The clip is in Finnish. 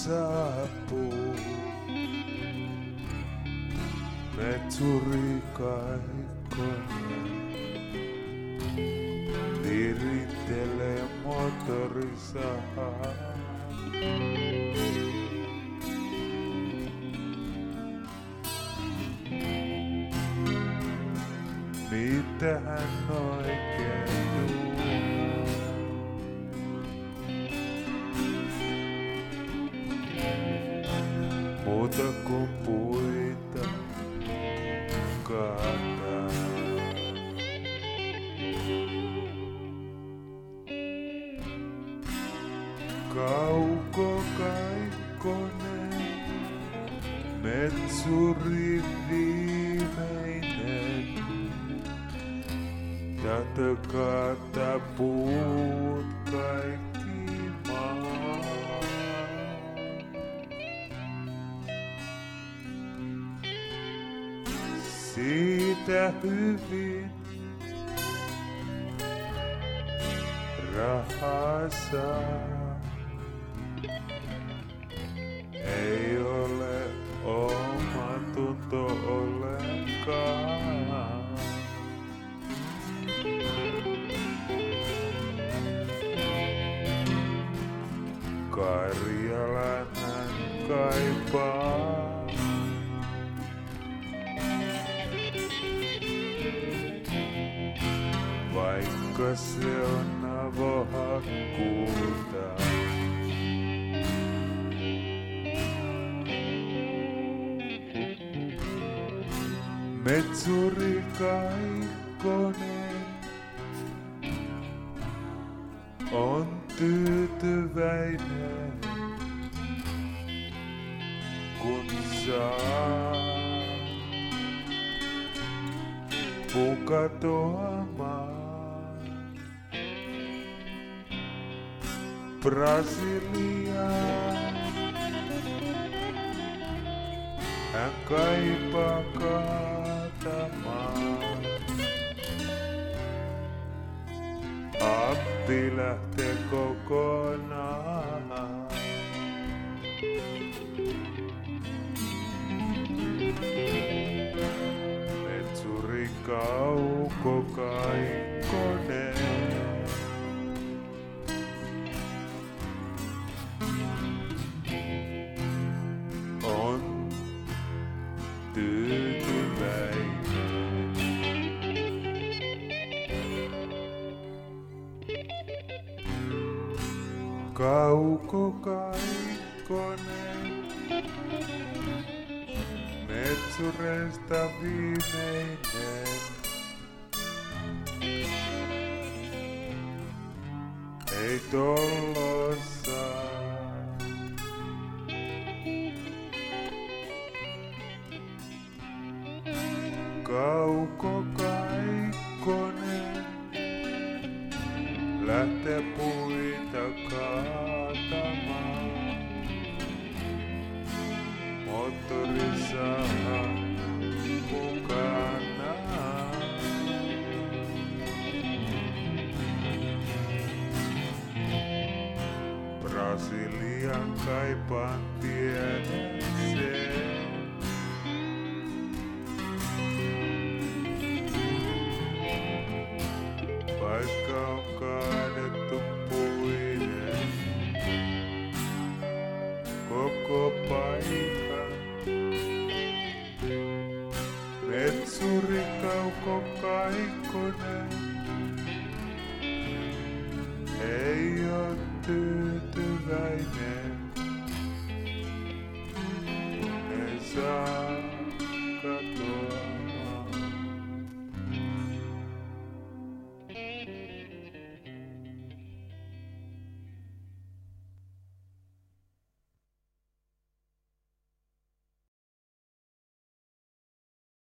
saapuu. Metsuri kaikkonen virittelee motorisahaa. Mitä hän oikein tuo? Muuta kuin puita kaataa. Kauko kaikkonen, metsuri viimeinen. Tätä kaataa puut kaikki maan. Siitä hyvin rahaa saa. Ei ole omatunto ollenkaan. Karjalan hän kaipaa. Vaikka se on avohakkuuta. Metsuri kaikkonen on tyytyväinen, kun saa pukatoamaan Brasiliaan. Hän kaipaa kaatamaan. Appi lähtee kokonaan. Metsuri Kauko kaikkonen on tyytyväinen. Kauko kaikkonen, metsureista viimeinen. Ei tollossa. Kauko kaikkonen lähtee puita kaatamaan. Motorisaha mukanaan. Brasilian kaipaan tiedän sen. Vaikka on kaadettu puiden koko paikka. Metsuri Kauko kaikkonen ei oo tyytyväinen.